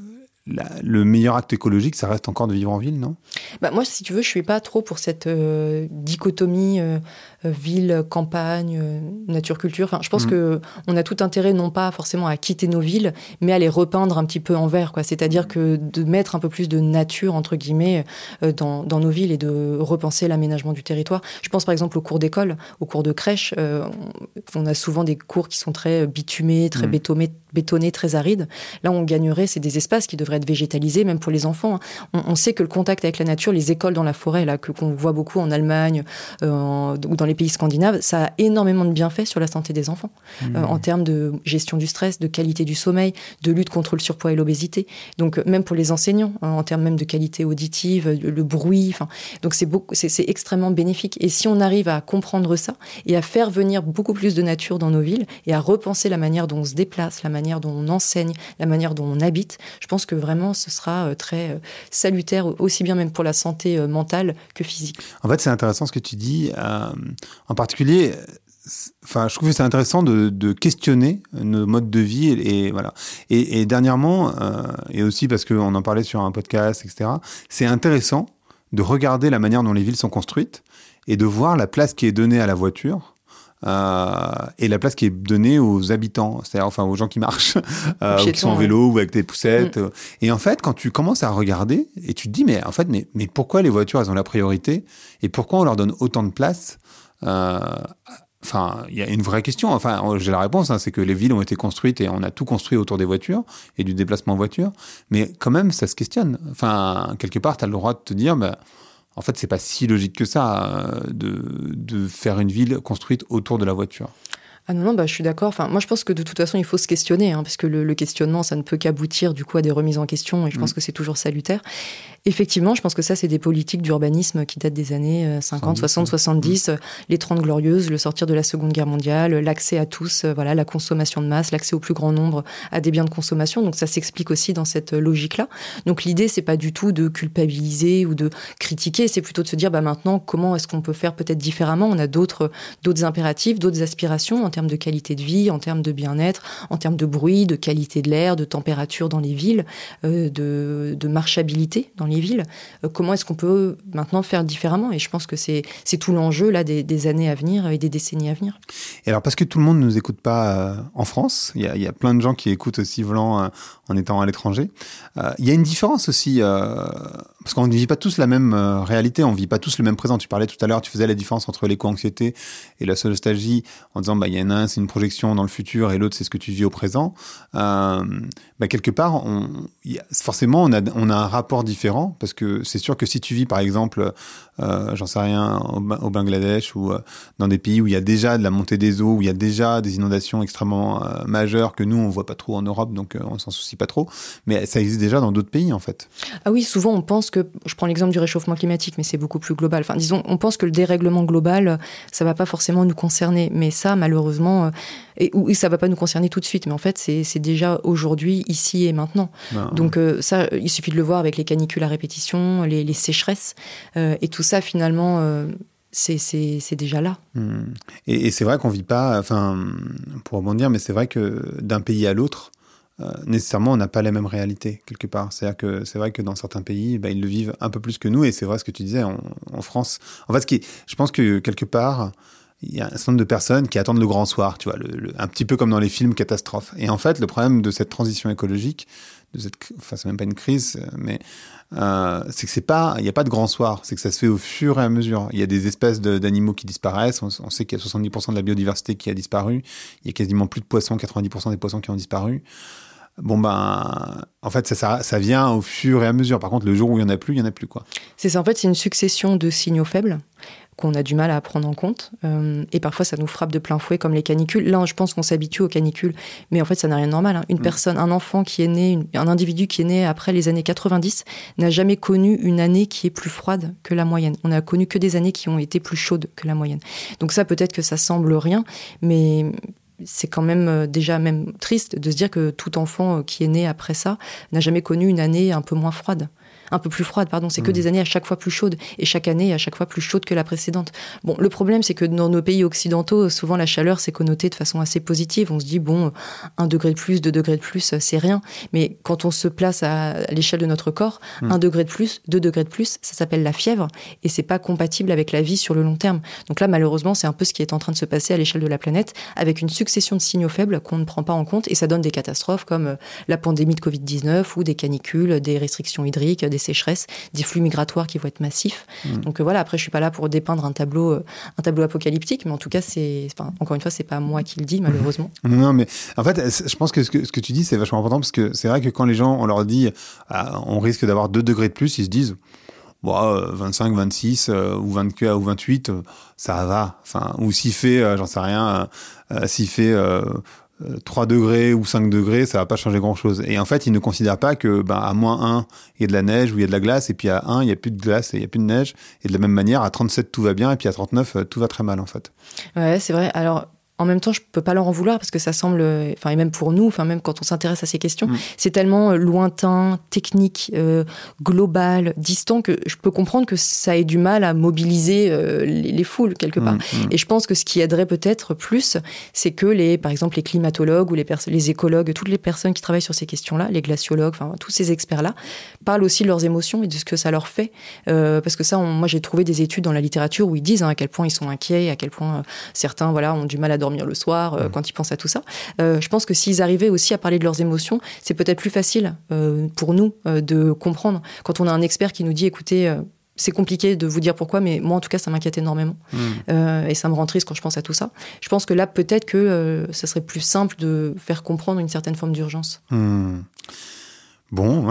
A: la, le meilleur acte écologique, ça reste encore de vivre en ville, non ?
B: Bah, moi, si tu veux, je suis pas trop pour cette euh, dichotomie euh, ville, campagne, euh, nature-culture. Enfin, je pense mmh. que on a tout intérêt, non pas forcément à quitter nos villes, mais à les repeindre un petit peu en vert, quoi. C'est-à-dire mmh. que de mettre un peu plus de nature, entre guillemets, euh, dans, dans nos villes et de repenser l'aménagement du territoire. Je pense par exemple aux cours d'école, aux cours de crèche. Euh, on a souvent des cours qui sont très bitumés, très mmh. bétonés, bétonnés, très arides. Là, on gagnerait, c'est des espaces qui devraient être végétalisés, même pour les enfants. On, on sait que le contact avec la nature, les écoles dans la forêt, là, que, qu'on voit beaucoup en Allemagne euh, en, ou dans les pays scandinaves, ça a énormément de bienfaits sur la santé des enfants, mmh. euh, en termes de gestion du stress, de qualité du sommeil, de lutte contre le surpoids et l'obésité. Donc, même pour les enseignants, hein, en termes même de qualité auditive, le, le bruit. Enfin, donc, c'est, beaucoup, c'est, c'est extrêmement bénéfique. Et si on arrive à comprendre ça et à faire venir beaucoup plus de nature dans nos villes et à repenser la manière dont on se déplace, la manière dont on enseigne, la manière dont on habite, je pense que vraiment, ce sera très euh, salutaire, aussi bien même pour la santé euh, mentale que physique.
A: En fait, c'est intéressant ce que tu dis. Euh, en particulier, enfin, je trouve que c'est intéressant de, de questionner nos modes de vie et, et voilà. Et, et dernièrement, euh, et aussi parce qu'on en parlait sur un podcast, et cetera. C'est intéressant de regarder la manière dont les villes sont construites et de voir la place qui est donnée à la voiture. Euh, et la place qui est donnée aux habitants, c'est-à-dire enfin aux gens qui marchent, euh, ou qui sont en vélo ou avec des poussettes. Mmh. Et en fait, quand tu commences à regarder, et tu te dis, mais en fait, mais, mais pourquoi les voitures, elles ont la priorité et pourquoi on leur donne autant de place ? euh, Enfin, il y a une vraie question. Enfin, j'ai la réponse, hein, c'est que les villes ont été construites et on a tout construit autour des voitures et du déplacement en voiture. Mais quand même, ça se questionne. Enfin, quelque part, tu as le droit de te dire, bah, en fait, c'est pas si logique que ça de, de faire une ville construite autour de la voiture.
B: Ah non, non, bah, je suis d'accord. Enfin, moi, je pense que de toute façon, il faut se questionner, hein, parce que le, le questionnement, ça ne peut qu'aboutir du coup à des remises en question, et je mmh. pense que c'est toujours salutaire. Effectivement, je pense que ça, c'est des politiques d'urbanisme qui datent des années cinquante, soixante, soixante-dix, mmh. les trente glorieuses, le sortir de la Seconde Guerre mondiale, l'accès à tous, voilà, la consommation de masse, l'accès au plus grand nombre à des biens de consommation. Donc ça s'explique aussi dans cette logique-là. Donc l'idée, c'est pas du tout de culpabiliser ou de critiquer, c'est plutôt de se dire, bah maintenant, comment est-ce qu'on peut faire peut-être différemment ? On a d'autres, d'autres impératifs, d'autres aspirations en termes de qualité de vie, en termes de bien-être, en termes de bruit, de qualité de l'air, de température dans les villes, euh, de, de marchabilité dans les villes. Euh, comment est-ce qu'on peut maintenant faire différemment ? Et je pense que c'est, c'est tout l'enjeu là, des, des années à venir et des décennies à venir.
A: Et alors, parce que tout le monde ne nous écoute pas euh, en France, il y a, il y a plein de gens qui écoutent aussi volant euh, en étant à l'étranger. Euh, il y a une différence aussi, euh, parce qu'on ne vit pas tous la même euh, réalité, on ne vit pas tous le même présent. Tu parlais tout à l'heure, tu faisais la différence entre l'éco-anxiété et la nostalgie en disant, bah, il y en a un, c'est une projection dans le futur et l'autre, c'est ce que tu vis au présent. Euh, bah, quelque part, on, y a, forcément, on a, on a un rapport différent, parce que c'est sûr que si tu vis, par exemple, euh, j'en sais rien, au, au Bangladesh ou euh, dans des pays où il y a déjà de la montée des eaux, où il y a déjà des inondations extrêmement euh, majeures que nous, on voit pas trop en Europe, donc euh, on s'en soucie pas trop. Mais ça existe déjà dans d'autres pays, en fait.
B: Ah oui, souvent, on pense que, je prends l'exemple du réchauffement climatique, mais c'est beaucoup plus global. Enfin, disons, on pense que le dérèglement global, ça va pas forcément nous concerner. Mais ça, malheureusement, et, ou ça va pas nous concerner tout de suite. Mais en fait, c'est, c'est déjà aujourd'hui, ici et maintenant. Non. Donc euh, ça, il suffit de le voir avec les canicules à répétition, les, les sécheresses. Euh, et tout ça, finalement... Euh, C'est, c'est, c'est déjà là.
A: Mmh. Et, et c'est vrai qu'on vit pas, enfin, pour rebondir, mais c'est vrai que d'un pays à l'autre, euh, nécessairement, on n'a pas la même réalité, quelque part. C'est-à-dire que c'est vrai que dans certains pays, bah, ils le vivent un peu plus que nous, et c'est vrai ce que tu disais, en, en France. En fait, ce qui, je pense que quelque part, il y a un certain nombre de personnes qui attendent le grand soir, tu vois, le, le, un petit peu comme dans les films catastrophes. Et en fait, le problème de cette transition écologique, de cette, enfin, c'est même pas une crise, mais euh, c'est que c'est pas, il n'y a pas de grand soir, c'est que ça se fait au fur et à mesure. Il y a des espèces de, d'animaux qui disparaissent, on, on sait qu'il y a soixante-dix pour cent de la biodiversité qui a disparu, il y a quasiment plus de poissons, quatre-vingt-dix pour cent des poissons qui ont disparu. Bon ben, en fait, ça, ça, ça vient au fur et à mesure. Par contre, le jour où il n'y en a plus, il n'y en a plus, quoi.
B: C'est ça, en fait, c'est une succession de signaux faibles qu'on a du mal à prendre en compte. Euh, et parfois, ça nous frappe de plein fouet, comme les canicules. Là, je pense qu'on s'habitue aux canicules, mais en fait, ça n'a rien de normal. Hein. Une mmh. personne, un enfant qui est né, une, un individu qui est né après les années quatre-vingt-dix, n'a jamais connu une année qui est plus froide que la moyenne. On n'a connu que des années qui ont été plus chaudes que la moyenne. Donc ça, peut-être que ça semble rien, mais c'est quand même déjà même triste de se dire que tout enfant qui est né après ça n'a jamais connu une année un peu moins froide. Un peu plus froide, pardon. C'est mmh. que des années à chaque fois plus chaudes. Et chaque année, à chaque fois plus chaude que la précédente. Bon, le problème, c'est que dans nos pays occidentaux, souvent la chaleur, c'est connoté de façon assez positive. On se dit, bon, un degré de plus, deux degrés de plus, c'est rien. Mais quand on se place à l'échelle de notre corps, mmh. un degré de plus, deux degrés de plus, ça s'appelle la fièvre. Et c'est pas compatible avec la vie sur le long terme. Donc là, malheureusement, c'est un peu ce qui est en train de se passer à l'échelle de la planète, avec une succession de signaux faibles qu'on ne prend pas en compte. Et ça donne des catastrophes comme la pandémie de covid dix-neuf ou des canicules, des restrictions hydriques, des sécheresses, des flux migratoires qui vont être massifs. Mmh. Donc euh, voilà, après je suis pas là pour dépeindre un tableau, euh, un tableau apocalyptique, mais en tout cas c'est, enfin encore une fois c'est pas moi qui le dis malheureusement.
A: Non mais en fait je pense que ce que, ce que tu dis c'est vachement important parce que c'est vrai que quand les gens on leur dit ah, on risque d'avoir deux degrés de plus, ils se disent bon, euh, vingt-cinq, vingt-six euh, ou vingt ou vingt-huit euh, ça va. Enfin ou s'il fait euh, j'en sais rien, euh, s'il fait euh, trois degrés ou cinq degrés, ça va pas changer grand-chose. Et en fait, ils ne considèrent pas que ben, à moins un, il y a de la neige ou il y a de la glace, et puis à un, il y a plus de glace et il y a plus de neige. Et de la même manière, à trente-sept, tout va bien, et puis à trente-neuf, tout va très mal, en fait.
B: Ouais, c'est vrai. Alors, en même temps, je peux pas leur en vouloir parce que ça semble, enfin, et même pour nous, enfin, même quand on s'intéresse à ces questions, mmh. c'est tellement lointain, technique, euh, global, distant que je peux comprendre que ça ait du mal à mobiliser euh, les, les foules quelque part. Mmh, mmh. Et je pense que ce qui aiderait peut-être plus, c'est que les, par exemple, les climatologues ou les, pers- les écologues, toutes les personnes qui travaillent sur ces questions-là, les glaciologues, enfin, tous ces experts-là, parlent aussi de leurs émotions et de ce que ça leur fait. Euh, parce que ça, on, moi, j'ai trouvé des études dans la littérature où ils disent hein, à quel point ils sont inquiets, à quel point euh, certains, voilà, ont du mal à dormir le soir euh, mmh. quand ils pensent à tout ça. Euh, je pense que s'ils arrivaient aussi à parler de leurs émotions, c'est peut-être plus facile euh, pour nous euh, de comprendre. Quand on a un expert qui nous dit, écoutez, euh, c'est compliqué de vous dire pourquoi, mais moi, en tout cas, ça m'inquiète énormément. Mmh. Euh, et ça me rend triste quand je pense à tout ça. Je pense que là, peut-être que euh, ça serait plus simple de faire comprendre une certaine forme d'urgence.
A: Mmh. Bon.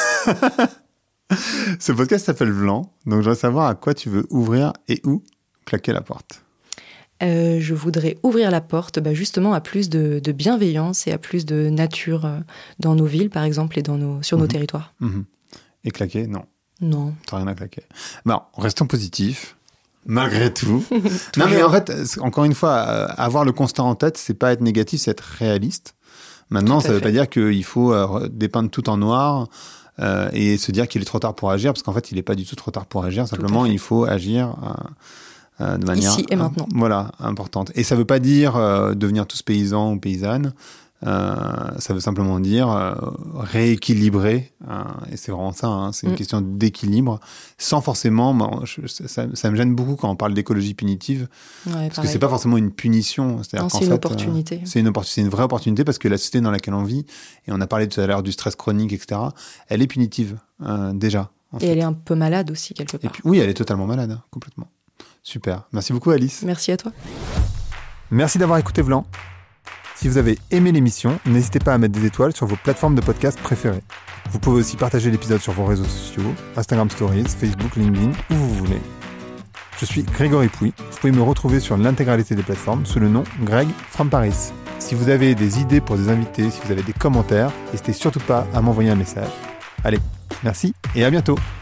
A: Ce podcast s'appelle Vlan, donc je voudrais savoir à quoi tu veux ouvrir et où claquer la porte.
B: Euh, je voudrais ouvrir la porte bah, justement à plus de, de bienveillance et à plus de nature euh, dans nos villes, par exemple, et dans nos, sur mmh. nos territoires.
A: Mmh. Et claquer, non.
B: Non.
A: T'as rien à claquer. Bon, restons positifs, malgré tout. Non, mais en fait, encore une fois, avoir le constat en tête, c'est pas être négatif, c'est être réaliste. Maintenant, ça ne veut pas dire qu'il faut euh, dépeindre tout en noir euh, et se dire qu'il est trop tard pour agir, parce qu'en fait, il n'est pas du tout trop tard pour agir. Simplement, il faut agir... Euh, Euh, de manière
B: ici et maintenant.
A: Euh, voilà, importante. Et ça ne veut pas dire euh, devenir tous paysans ou paysannes. Euh, ça veut simplement dire euh, rééquilibrer. Euh, et c'est vraiment ça, hein, c'est une mm. question d'équilibre. Sans forcément... Bon, je, ça, ça me gêne beaucoup quand on parle d'écologie punitive. Ouais, parce pareil. Que ce n'est pas forcément une punition. C'est-à-dire
B: non,
A: qu'en
B: c'est une
A: fait,
B: opportunité.
A: Euh, c'est, une oppor- c'est une vraie opportunité parce que la société dans laquelle on vit, et on a parlé tout à l'heure du stress chronique, et cetera, elle est punitive, euh, déjà.
B: Et
A: fait.
B: elle est un peu malade aussi, quelque part.
A: Et puis, oui, elle est totalement malade, hein, complètement. Super. Merci beaucoup, Alice.
B: Merci à toi.
A: Merci d'avoir écouté Vlan. Si vous avez aimé l'émission, n'hésitez pas à mettre des étoiles sur vos plateformes de podcast préférées. Vous pouvez aussi partager l'épisode sur vos réseaux sociaux, Instagram Stories, Facebook, LinkedIn, où vous voulez. Je suis Grégory Pouy. Vous pouvez me retrouver sur l'intégralité des plateformes sous le nom Greg from Paris. Si vous avez des idées pour des invités, si vous avez des commentaires, n'hésitez surtout pas à m'envoyer un message. Allez, merci et à bientôt.